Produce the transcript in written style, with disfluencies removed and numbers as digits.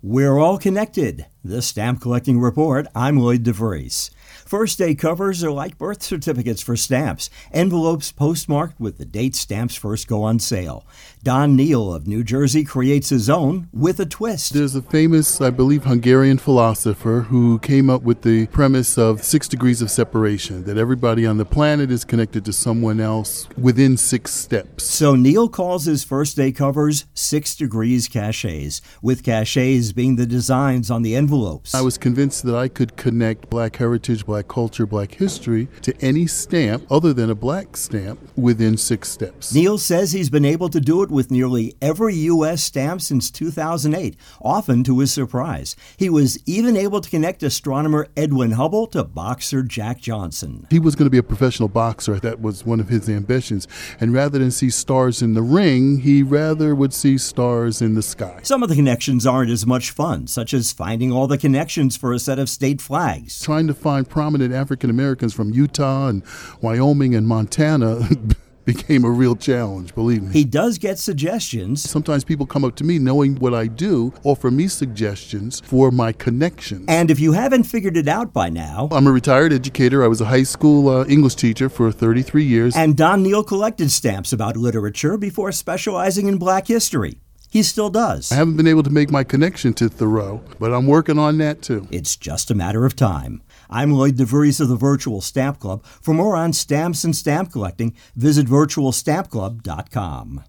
We're all connected. The Stamp Collecting Report, I'm Lloyd DeVries. First day covers are like birth certificates for stamps, envelopes postmarked with the date stamps first go on sale. Don Neal of New Jersey creates his own with a twist. There's a famous, I believe, Hungarian philosopher who came up with the premise of 6 degrees of separation, that everybody on the planet is connected to someone else within 6 steps. So Neal calls his first day covers 6 degrees cachets, with cachets being the designs on the envelopes. I was convinced that I could connect Black heritage, Black culture, Black history to any stamp other than a Black stamp within 6 steps. Neal says he's been able to do it with nearly every U.S. stamp since 2008, often to his surprise. He was even able to connect astronomer Edwin Hubble to boxer Jack Johnson. He was going to be a professional boxer. That was one of his ambitions. And rather than see stars in the ring, he rather would see stars in the sky. Some of the connections aren't as much fun, such as finding all the connections for a set of state flags. Trying to find prominent African Americans from Utah and Wyoming and Montana became a real challenge, believe me. He does get suggestions. Sometimes people come up to me knowing what I do, offer me suggestions for my connections. And if you haven't figured it out by now, I'm a retired educator. I was a high school English teacher for 33 years. And Don Neal collected stamps about literature before specializing in Black history. He still does. I haven't been able to make my connection to Thoreau, but I'm working on that too. It's just a matter of time. I'm Lloyd DeVries of the Virtual Stamp Club. For more on stamps and stamp collecting, visit virtualstampclub.com.